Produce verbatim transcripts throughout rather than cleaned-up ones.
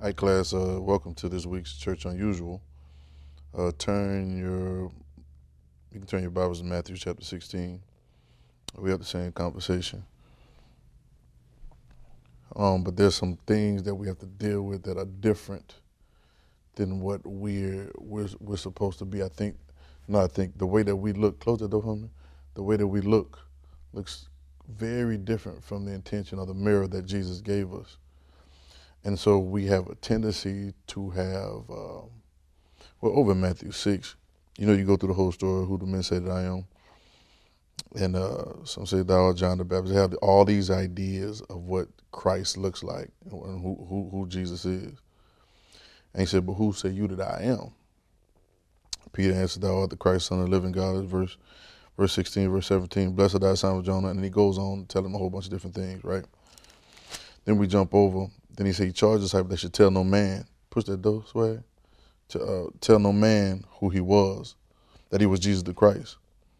Hi, class. Uh, welcome to this week's Church Unusual. Uh, turn your, you can turn your Bibles to Matthew chapter sixteen. We have the same conversation. Um, but there's some things that we have to deal with that are different than what we're we're, we're supposed to be. I think, no, I think the way that we look, close the door for me, the way that we look looks very different from the intention of the mirror that Jesus gave us. And so we have a tendency to have, um, well, over in Matthew six, you know, you go through the whole story, who do men say that I am? And uh, some say thou art John the Baptist. They have all these ideas of what Christ looks like and who, who, who Jesus is. And he said, but who say you that I am? Peter answered, thou art the Christ, Son of the living God. Verse verse sixteen, verse seventeen, blessed art thou, Simon of Jonah. And he goes on to tell him a whole bunch of different things, right? Then we jump over. Then he said, he charged the disciples they should tell no man. Push that door, swag. To uh, tell no man who he was, that he was Jesus the Christ.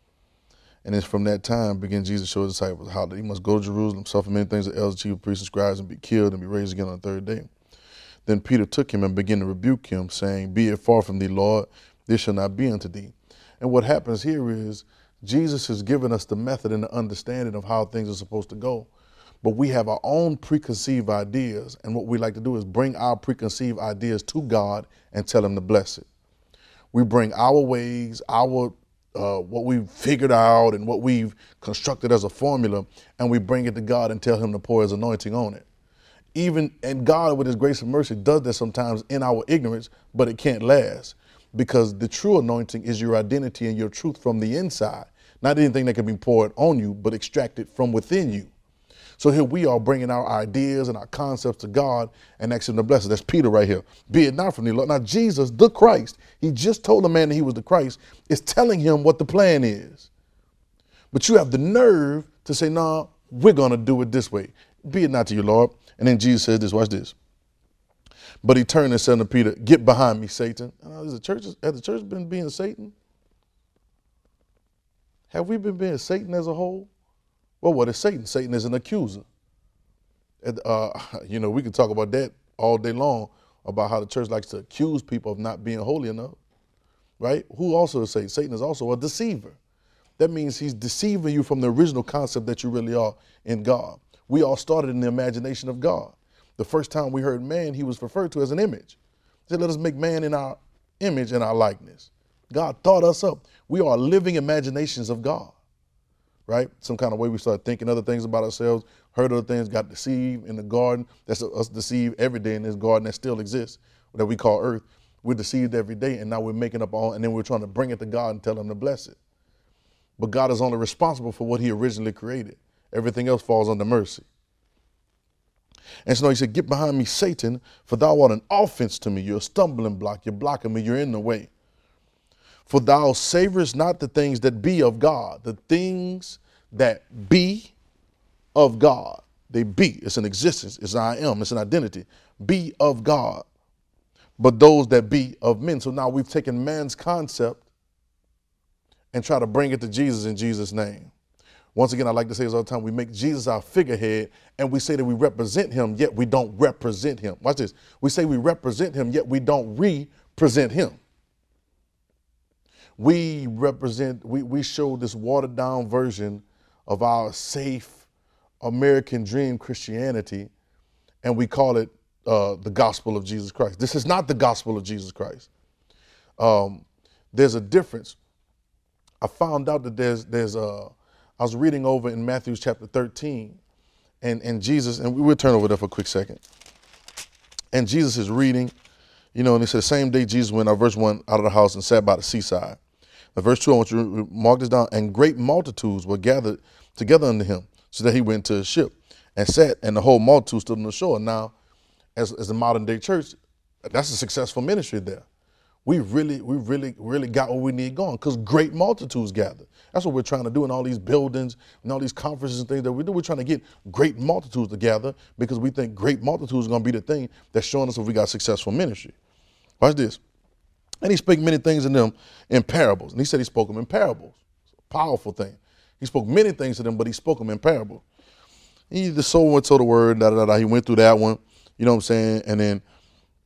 And it's from that time began Jesus to show his disciples how that he must go to Jerusalem, suffer many things of elders, chief priests, and scribes, and be killed and be raised again on the third day. Then Peter took him and began to rebuke him, saying, be it far from thee, Lord, this shall not be unto thee. And what happens here is Jesus has given us the method and the understanding of how things are supposed to go. But we have our own preconceived ideas, and what we like to do is bring our preconceived ideas to God and tell him to bless it. We bring our ways, our uh, what we've figured out and what we've constructed as a formula, and we bring it to God and tell him to pour his anointing on it. Even, and God, with his grace and mercy, does that sometimes in our ignorance, but it can't last, because the true anointing is your identity and your truth from the inside, not anything that can be poured on you, but extracted from within you. So here we are bringing our ideas and our concepts to God and asking him to bless us. That's Peter right here. Be it not from thee, Lord. Now Jesus, the Christ, he just told the man that he was the Christ, is telling him what the plan is. But you have the nerve to say, nah, we're going to do it this way. Be it not to you, Lord. And then Jesus says this, watch this. But he turned and said to Peter, get behind me, Satan. Uh, is the church, has the church been being Satan? Have we been being Satan as a whole? Well, what is Satan? Satan is an accuser. And, uh, you know, we can talk about that all day long, about how the church likes to accuse people of not being holy enough, right? Who also is Satan? Satan is also a deceiver. That means he's deceiving you from the original concept that you really are in God. We all started in the imagination of God. The first time we heard man, he was referred to as an image. He said, let us make man in our image and our likeness. God thought us up. We are living imaginations of God. Right? Some kind of way we start thinking other things about ourselves, heard other things, got deceived in the garden. That's us deceived every day in this garden that still exists, that we call earth. We're deceived every day, and now we're making up all, and then we're trying to bring it to God and tell him to bless it. But God is only responsible for what he originally created. Everything else falls under mercy. And so he said, get behind me, Satan, for thou art an offense to me. You're a stumbling block. You're blocking me. You're in the way. For thou savorest not the things that be of God, the things that be of God. They be, it's an existence, it's an I am, it's an identity. Be of God, but those that be of men. So now we've taken man's concept and try to bring it to Jesus in Jesus' name. Once again, I like to say this all the time, we make Jesus our figurehead and we say that we represent him, yet we don't represent him. Watch this. We say we represent him, yet we don't represent him. We represent, we, we show this watered down version of our safe American dream Christianity, and we call it uh, the gospel of Jesus Christ. This is not the gospel of Jesus Christ. Um, there's a difference. I found out that there's, there's a, I was reading over in Matthew chapter thirteen, and, and Jesus, and we'll turn over there for a quick second. And Jesus is reading, you know, and it says, the same day Jesus went out, verse one, out of the house and sat by the seaside. Now, verse two, I want you to mark this down. And great multitudes were gathered together unto him, so that he went to a ship and sat, and the whole multitude stood on the shore. Now, as, as a modern day church, that's a successful ministry there. We really, we really, really got what we need going, because great multitudes gathered. That's what we're trying to do in all these buildings and all these conferences and things that we do. We're trying to get great multitudes together because we think great multitudes are going to be the thing that's showing us if we got successful ministry. Watch this. And he spake many things in them in parables. And he said he spoke them in parables. It's a powerful thing. He spoke many things to them, but he spoke them in parables. He the soul went to the word, da, da, da, da. He went through that one, you know what I'm saying? And then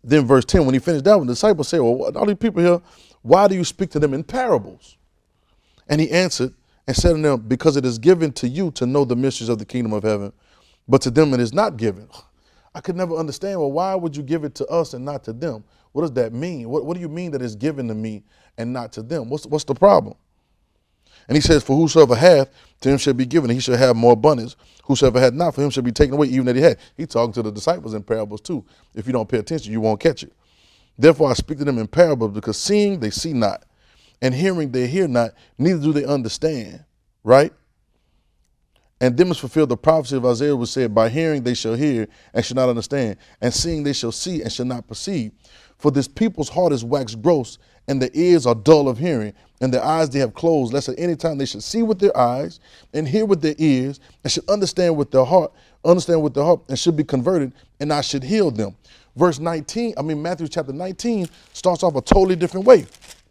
Then verse ten, when he finished that one, the disciples said, well, all these people here, why do you speak to them in parables? And he answered and said to them, because it is given to you to know the mysteries of the kingdom of heaven, but to them it is not given. I could never understand, well, why would you give it to us and not to them? What does that mean? What, what do you mean that it's given to me and not to them? What's, what's the problem? And he says, for whosoever hath, to him shall be given, and he shall have more abundance. Whosoever hath not, for him shall be taken away, even that he had. He's talking to the disciples in parables too. If you don't pay attention, you won't catch it. Therefore I speak to them in parables, because seeing they see not, and hearing they hear not, neither do they understand. Right? And them is fulfilled the prophecy of Isaiah, which said, by hearing they shall hear and shall not understand, and seeing they shall see and shall not perceive. For this people's heart is waxed gross, and their ears are dull of hearing, and their eyes they have closed, lest at any time they should see with their eyes, and hear with their ears, and should understand with their heart, understand with their heart, and should be converted, and I should heal them. Verse nineteen, I mean Matthew chapter nineteen starts off a totally different way.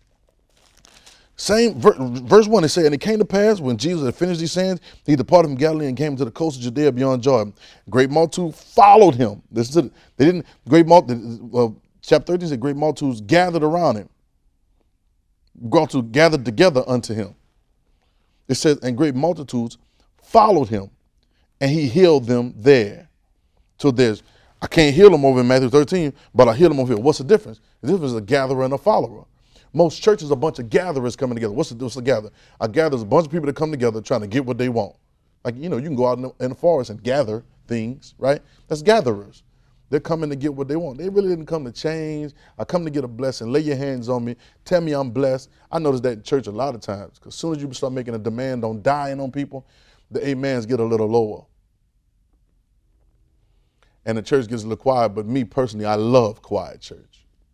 Same verse one, it said, and it came to pass when Jesus had finished these sayings, he departed from Galilee and came to the coast of Judea beyond Jordan. Great multitude followed him. This is it. They didn't. Great multitude. Well, chapter thirteen said, great multitudes gathered around him. Multitudes gathered together unto him. It says, and great multitudes followed him, and he healed them there. So there's, I can't heal them over in Matthew thirteen, but I heal them over here. What's the difference? The difference is a gatherer and a follower. Most churches are a bunch of gatherers coming together. What's the, what's the gather? A gather is a bunch of people that come together trying to get what they want. Like, you know, you can go out in the, in the forest and gather things, right? That's gatherers. They're coming to get what they want. They really didn't come to change. I come to get a blessing. Lay your hands on me. Tell me I'm blessed. I notice that in church a lot of times, because as soon as you start making a demand on dying on people, the amens get a little lower. And the church gets a little quiet, but me personally, I love quiet church.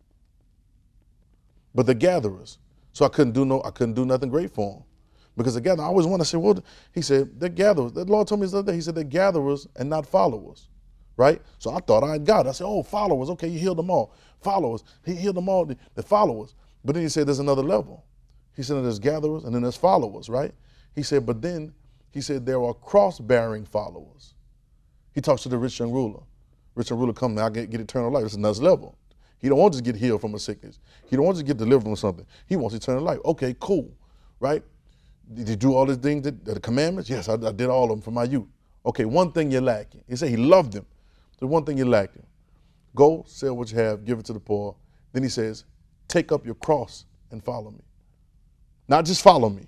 But the gatherers, so I couldn't do no, I couldn't do nothing great for them, because the gatherers, I always want to say, well, he said they're gatherers. The Lord told me this other day. He said they're gatherers and not followers, right? So I thought I had got it. I said, oh, followers, okay, you healed them all. Followers, he healed them all, the, the followers. But then he said there's another level. He said there's gatherers and then there's followers, right? He said, but then he said there are cross-bearing followers. He talks to the rich young ruler. Rich young ruler come, I get, get eternal life. It's another level. He don't want to just get healed from a sickness. He don't want to get delivered from something. He wants eternal life. Okay, cool, right? Did you do all these things, that, the commandments? Yes, I, I did all of them from my youth. Okay, one thing you're lacking. He said he loved them. The one thing you're lacking. Go, sell what you have, give it to the poor. Then he says, take up your cross and follow me. Not just follow me.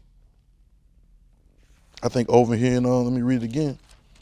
I think over here, and uh, let me read it again.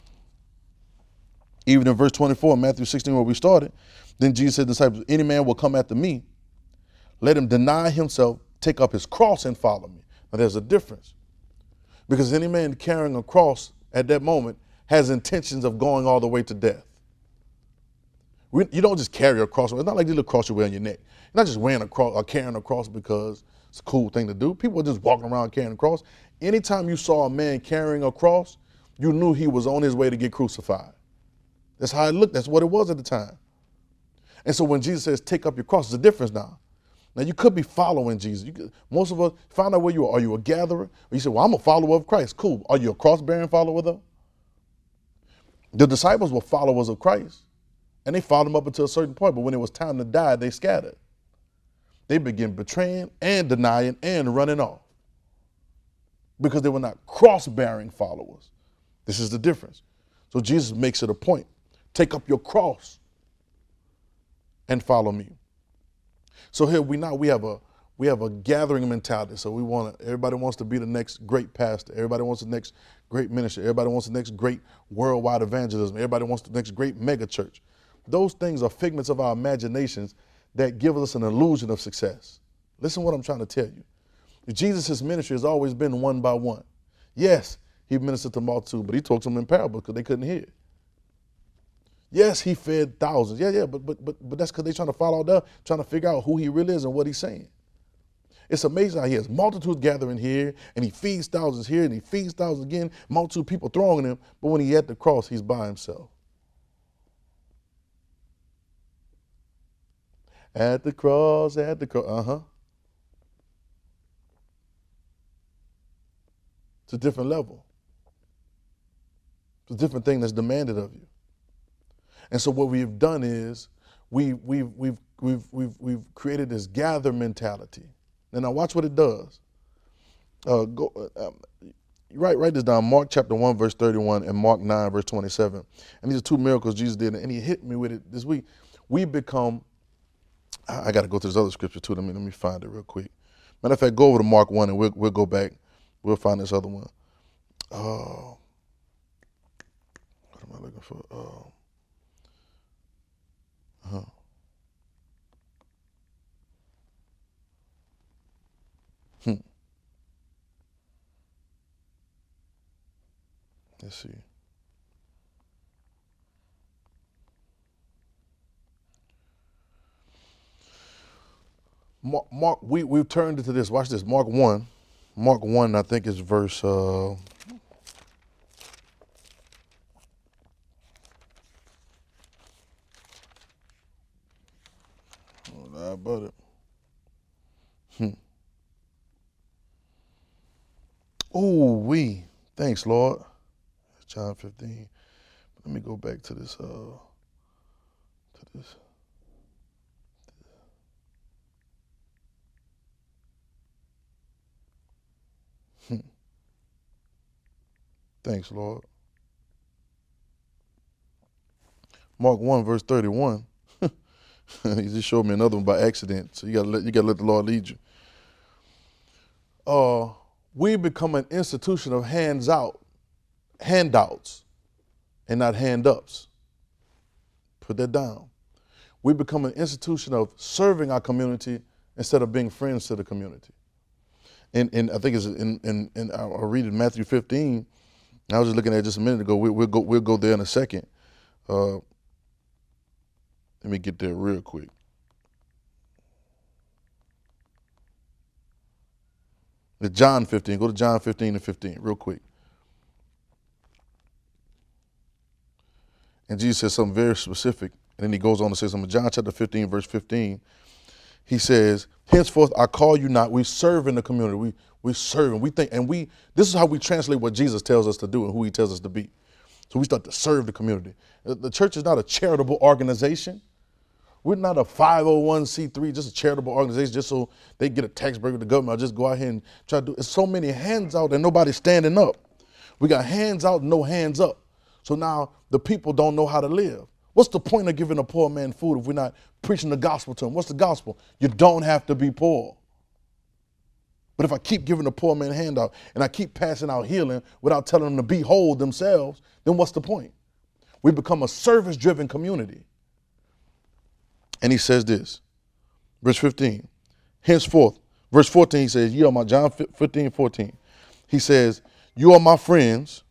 Even in verse twenty-four, Matthew sixteen, where we started, then Jesus said to the disciples, any man will come after me, let him deny himself, take up his cross and follow me. Now there's a difference. Because any man carrying a cross at that moment has intentions of going all the way to death. We, you don't just carry a cross. It's not like the little cross you wear on your neck. You're not just wearing a cross or carrying a cross because it's a cool thing to do. People are just walking around carrying a cross. Anytime you saw a man carrying a cross, you knew he was on his way to get crucified. That's how it looked. That's what it was at the time. And so when Jesus says, take up your cross, there's a difference now. Now, you could be following Jesus. You could, most of us, find out where you are. Are you a gatherer? Or you say, well, I'm a follower of Christ. Cool. Are you a cross-bearing follower, though? The disciples were followers of Christ, and they followed him up until a certain point. But when it was time to die, they scattered. They began betraying and denying and running off because they were not cross-bearing followers. This is the difference. So Jesus makes it a point. Take up your cross and follow me. So here we now we have a we have a gathering mentality. So we want to, everybody wants to be the next great pastor. Everybody wants the next great minister. Everybody wants the next great worldwide evangelism. Everybody wants the next great mega church. Those things are figments of our imaginations that give us an illusion of success. Listen to what I'm trying to tell you. Jesus' ministry has always been one by one. Yes, he ministered to multitude, but he talked to them in parables because they couldn't hear. Yes, he fed thousands. Yeah, yeah, but but but but that's because they're trying to follow up, trying to figure out who he really is and what he's saying. It's amazing how he has multitudes gathering here, and he feeds thousands here, and he feeds thousands again, multitude people thronging him, but when he's at the cross, he's by himself. At the cross, at the cross, uh-huh. It's a different level. It's a different thing that's demanded of you. And so what we've done is we, we've, we've, we've, we've, we've created this gather mentality. And now watch what it does. Uh, go, uh, um, write, write this down, Mark chapter one, verse thirty-one, and Mark nine, verse twenty-seven. And these are two miracles Jesus did, and he hit me with it this week. We become, I, I got to go to this other scripture too. Let me, let me find it real quick. Matter of fact, go over to Mark one and we'll, we'll go back. We'll find this other one. Uh, what am I looking for? Uh, huh. Hmm. Let's see. Mark, Mark we, we've turned into this. Watch this. Mark one. Mark one, I think is verse, uh, oh, how about it? Hmm. Oh, we. Thanks, Lord. John fifteen. Let me go back to this, uh, to this. Hmm. Thanks, Lord. Mark one, verse thirty-one. He just showed me another one by accident. So you gotta let you gotta let the Lord lead you. Uh, we become an institution of hands out, handouts, and not hand ups. Put that down. We become an institution of serving our community instead of being friends to the community. And, and I think it's in, in, in I'll read in Matthew fifteen. I was just looking at it just a minute ago. We, we'll go we'll go there in a second. Uh, let me get there real quick. The John fifteen. Go to John fifteen and fifteen real quick. And Jesus says something very specific. And then he goes on to say something. John chapter fifteen, verse fifteen. He says, henceforth I call you not. We serve in the community. We we serve and we think, and we this is how we translate what Jesus tells us to do and who he tells us to be. So we start to serve the community. The church is not a charitable organization. We're not a five oh one c three, just a charitable organization, just so they get a tax break with the government. I'll just go out here and try to do. It's so many hands out and nobody's standing up. We got hands out, no hands up. So now the people don't know how to live. What's the point of giving a poor man food if we're not preaching the gospel to him? What's the gospel? You don't have to be poor. But if I keep giving the poor man a handout and I keep passing out healing without telling them to be whole themselves, then what's the point? We become a service-driven community. And he says this, verse fifteen, henceforth, verse fourteen, he says, you are my, John fifteen, fourteen. He says, you are my friends.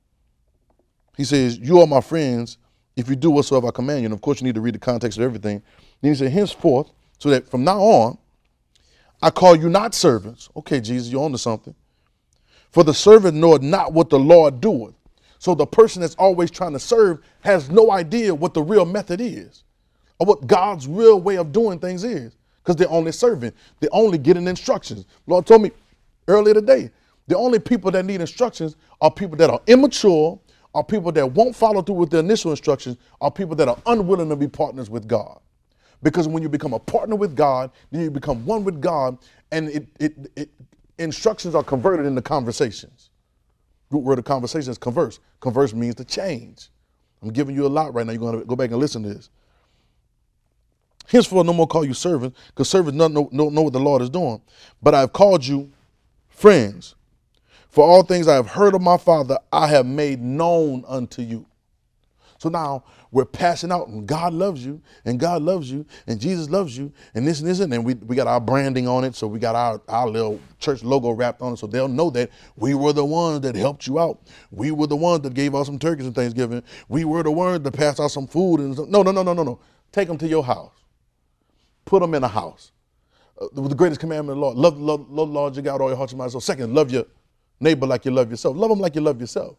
He says, you are my friends if you do whatsoever I command you. And of course, you need to read the context of everything. Then he said, henceforth, so that from now on, I call you not servants. Okay, Jesus, you're on to something. For the servant knoweth not what the Lord doeth. So the person that's always trying to serve has no idea what the real method is or what God's real way of doing things is because they're only serving. They're only getting instructions. Lord told me earlier today, the only people that need instructions are people that are immature, are people that won't follow through with the initial instructions, are people that are unwilling to be partners with God. Because when you become a partner with God, then you become one with God, and it, it, it instructions are converted into conversations. Root word of conversation is converse. Converse means to change. I'm giving you a lot right now. You're going to go back and listen to this. Henceforth, no more call you servants, because servants don't know, know, know what the Lord is doing. But I have called you friends. For all things I have heard of my Father, I have made known unto you. So now we're passing out, and God loves you, and God loves you, and Jesus loves you, and this and this, and then we, we got our branding on it, so we got our, our little church logo wrapped on it, so they'll know that we were the ones that helped you out. We were the ones that gave out some turkeys and Thanksgiving. We were the ones that passed out some food. and some, No, no, no, no, no, no. Take them to your house. Put them in a house. Uh, the greatest commandment of the Lord, love, love, love the Lord your God, all your heart, your mind, soul. Second, love your neighbor like you love yourself. Love them like you love yourself.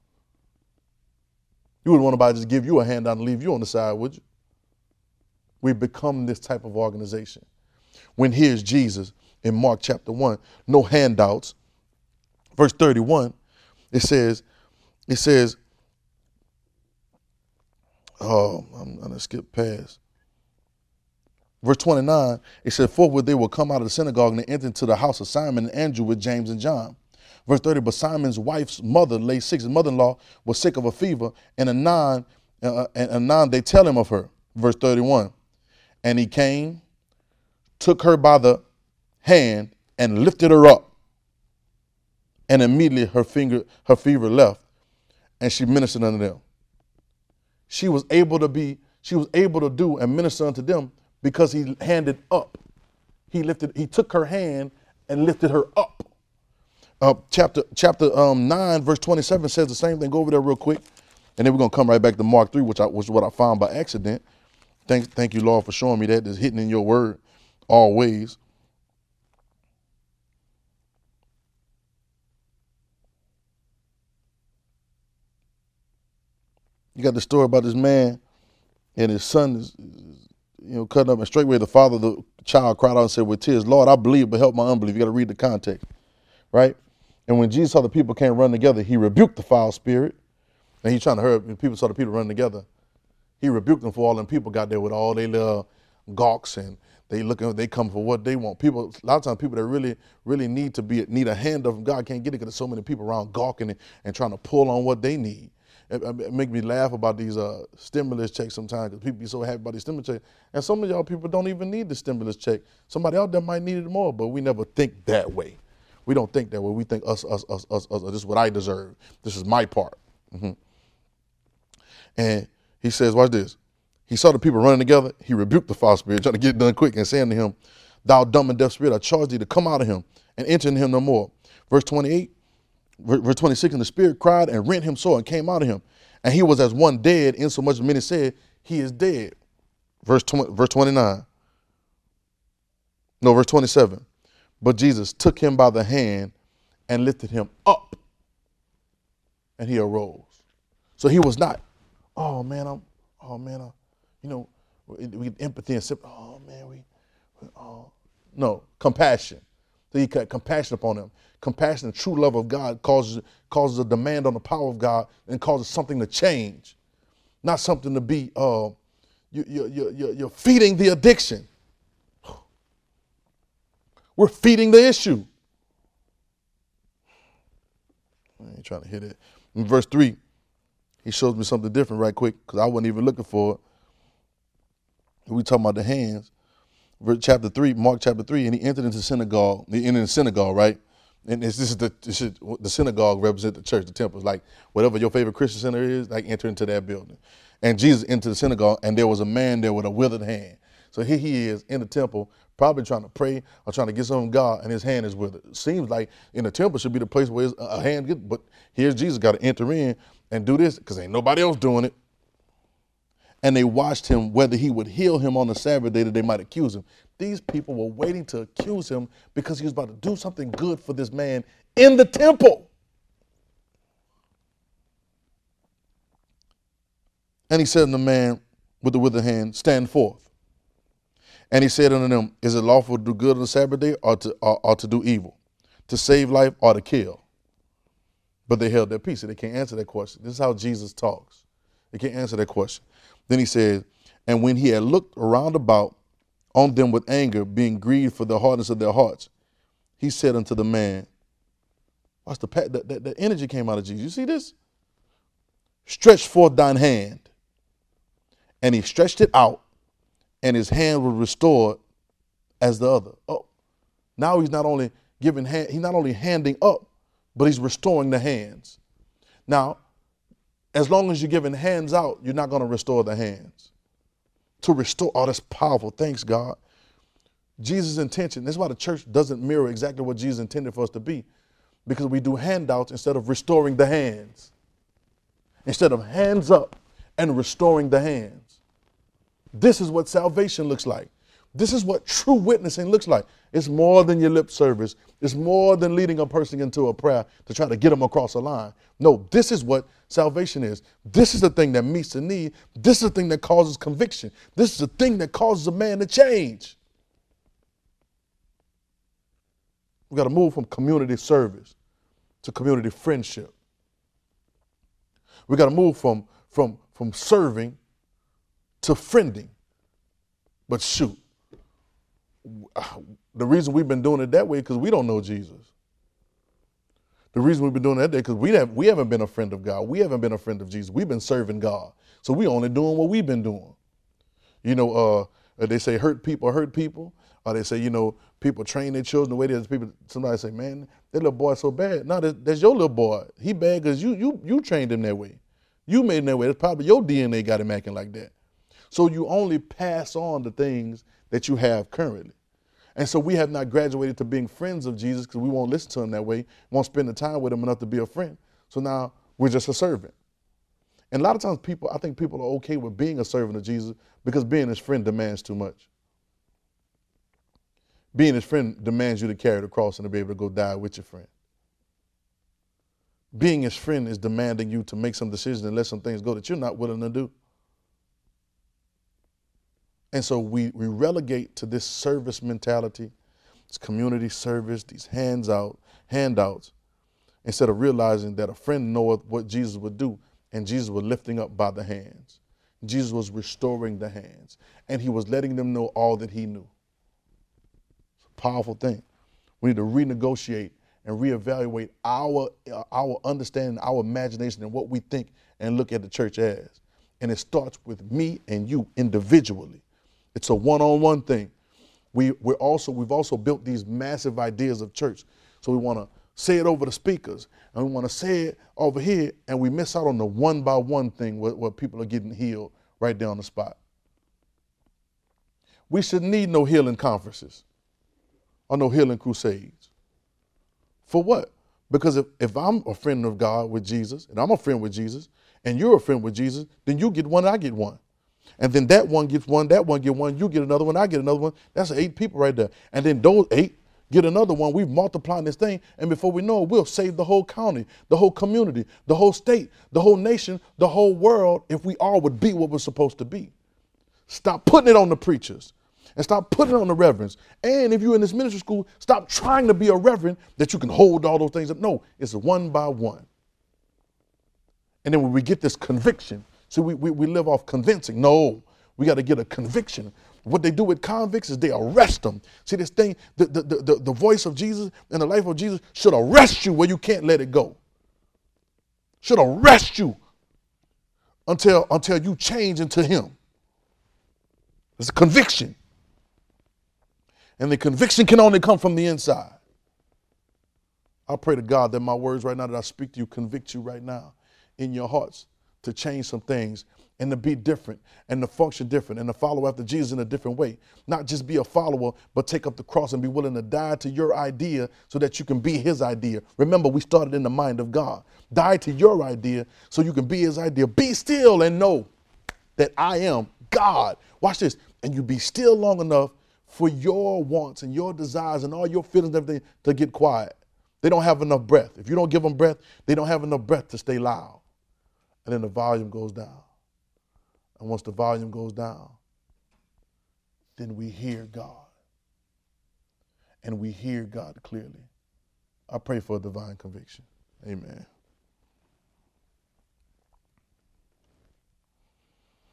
You wouldn't want nobody to just give you a handout and leave you on the side, would you? We've become this type of organization. When here's Jesus in Mark chapter one, no handouts. Verse thirty-one, it says, it says, oh, I'm gonna skip past. Verse twenty-nine, it said, forthwith they will come out of the synagogue and they enter into the house of Simon and Andrew with James and John. Verse thirty, but Simon's wife's mother lay sick, his mother-in-law was sick of a fever, and anon, uh, and anon they tell him of her. Verse thirty-one, and he came, took her by the hand, and lifted her up. And immediately her finger, her fever left, and she ministered unto them. She was able to be, she was able to do and minister unto them because he handed up. He lifted, he took her hand and lifted her up. Uh, chapter chapter um, nine, verse twenty-seven says the same thing. Go over there real quick, and then we're gonna come right back to Mark three, which I, which is what I found by accident. Thank, thank you, Lord, for showing me that. It's hidden in your word always. You got the story about this man and his son is, you know, cutting up, and straightway the father of the child cried out and said with tears, Lord, I believe, but help my unbelief. You got to read the context, right? And when Jesus saw the people can't run together, he rebuked the foul spirit. And he's trying to hurry. When people saw the people running together, he rebuked them for all them people got there with all their little gawks and they looking, they come for what they want. People, a lot of times people that really, really need to be, need a hand of God can't get it because there's so many people around gawking and, and trying to pull on what they need. It, it make me laugh about these uh, stimulus checks sometimes because people be so happy about these stimulus checks. And some of y'all people don't even need the stimulus check. Somebody out there might need it more, but we never think that way. We don't think that way. We think us, us, us, us, us. This is what I deserve. This is my part. Mm-hmm. And he says, watch this. He saw the people running together. He rebuked the foul spirit, trying to get it done quick, and saying to him, thou dumb and deaf spirit, I charge thee to come out of him and enter in him no more. Verse twenty-eight, verse twenty-six, and the spirit cried and rent him sore and came out of him. And he was as one dead, insomuch as many said, he is dead. Verse twenty, verse twenty-nine. No, verse twenty-seven. But Jesus took him by the hand and lifted him up, and he arose. So he was not, oh man, I'm, oh man, I, you know, we get empathy and sympathy. Oh man, we, we, oh. No, compassion. So he got compassion upon him. Compassion, the true love of God causes, causes a demand on the power of God and causes something to change. Not something to be, uh, you, you, you, you, you're feeding the addiction. We're feeding the issue. I ain't trying to hit it. In verse three, he shows me something different right quick because I wasn't even looking for it. We talking about the hands. Verse chapter three, Mark chapter three, and he entered into the synagogue. He entered the synagogue, right? And it's, this is the this is, the synagogue represents the church, the temple. It's like whatever your favorite Christian center is, like enter into that building. And Jesus entered the synagogue, and there was a man there with a withered hand. So here he is in the temple, probably trying to pray or trying to get something from God, and his hand is withered. It seems like in the temple should be the place where a hand gets, but here's Jesus got to enter in and do this because ain't nobody else doing it. And they watched him whether he would heal him on the Sabbath day that they might accuse him. These people were waiting to accuse him because he was about to do something good for this man in the temple. And he said to the man with the withered hand, stand forth. And he said unto them, is it lawful to do good on the Sabbath day or to, or, or to do evil, to save life or to kill? But they held their peace. They can't answer that question. This is how Jesus talks. They can't answer that question. Then he said, and when he had looked around about on them with anger, being grieved for the hardness of their hearts, he said unto the man, watch the, the, the, the energy came out of Jesus. You see this? Stretch forth thine hand. And he stretched it out, and his hand was restored as the other. Oh, now he's not only giving hand, he's not only handing up, but he's restoring the hands. Now, as long as you're giving hands out, you're not going to restore the hands. To restore, oh, that's powerful. Thanks, God. Jesus' intention, this is why the church doesn't mirror exactly what Jesus intended for us to be, because we do handouts instead of restoring the hands. Instead of hands up and restoring the hands. This is what salvation looks like. This is what true witnessing looks like. It's more than your lip service. It's more than leading a person into a prayer to try to get them across a line. No, this is what salvation is. This is the thing that meets the need. This is the thing that causes conviction. This is the thing that causes a man to change. We've got to move from community service to community friendship. We've got to move from, from, from serving to friending. But shoot, the reason we've been doing it that way because we don't know Jesus. The reason we've been doing it that way because we have we haven't been a friend of God. We haven't been a friend of Jesus. We've been serving God. So we only doing what we've been doing. You know, uh, they say hurt people hurt people. Or they say, you know, people train their children the way there's people. Somebody say, man, that little boy's so bad. No, that, that's your little boy. He bad because you you you trained him that way. You made him that way. It's probably your D N A got him acting like that. So you only pass on the things that you have currently. And so we have not graduated to being friends of Jesus because we won't listen to him that way, won't spend the time with him enough to be a friend. So now we're just a servant. And a lot of times people, I think people are okay with being a servant of Jesus because being his friend demands too much. Being his friend demands you to carry the cross and to be able to go die with your friend. Being his friend is demanding you to make some decisions and let some things go that you're not willing to do. And so we, we relegate to this service mentality, this community service, these hands out, handouts, instead of realizing that a friend knoweth what Jesus would do, and Jesus was lifting up by the hands. Jesus was restoring the hands, and he was letting them know all that he knew. It's a powerful thing. We need to renegotiate and reevaluate our, uh, our understanding, our imagination, and what we think and look at the church as. And it starts with me and you individually. It's a one-on-one thing. We, we're also, we've also built these massive ideas of church. So we want to say it over the speakers, and we want to say it over here, and we miss out on the one-by-one thing where, where people are getting healed right there on the spot. We shouldn't need no healing conferences or no healing crusades. For what? Because if, if I'm a friend of God with Jesus, and I'm a friend with Jesus, and you're a friend with Jesus, then you get one and I get one. And then that one gets one, that one get one, you get another one, I get another one. That's eight people right there. And then those eight get another one. We've multiplied this thing, and before we know it, we'll save the whole county, the whole community, the whole state, the whole nation, the whole world, if we all would be what we're supposed to be. Stop putting it on the preachers, and stop putting it on the reverends. And if you're in this ministry school, stop trying to be a reverend that you can hold all those things up. No, it's one by one. And then when we get this conviction, see, we, we, we live off convincing. No, we got to get a conviction. What they do with convicts is they arrest them. See, this thing, the, the, the, the voice of Jesus and the life of Jesus should arrest you where you can't let it go. Should arrest you until, until you change into him. It's a conviction. And the conviction can only come from the inside. I pray to God that my words right now that I speak to you convict you right now in your hearts to change some things and to be different and to function different and to follow after Jesus in a different way. Not just be a follower, but take up the cross and be willing to die to your idea so that you can be his idea. Remember, we started in the mind of God. Die to your idea so you can be his idea. Be still and know that I am God. Watch this. And you be still long enough for your wants and your desires and all your feelings and everything to get quiet. They don't have enough breath. If you don't give them breath, they don't have enough breath to stay loud. And then the volume goes down. And once the volume goes down, then we hear God. And we hear God clearly. I pray for a divine conviction. Amen.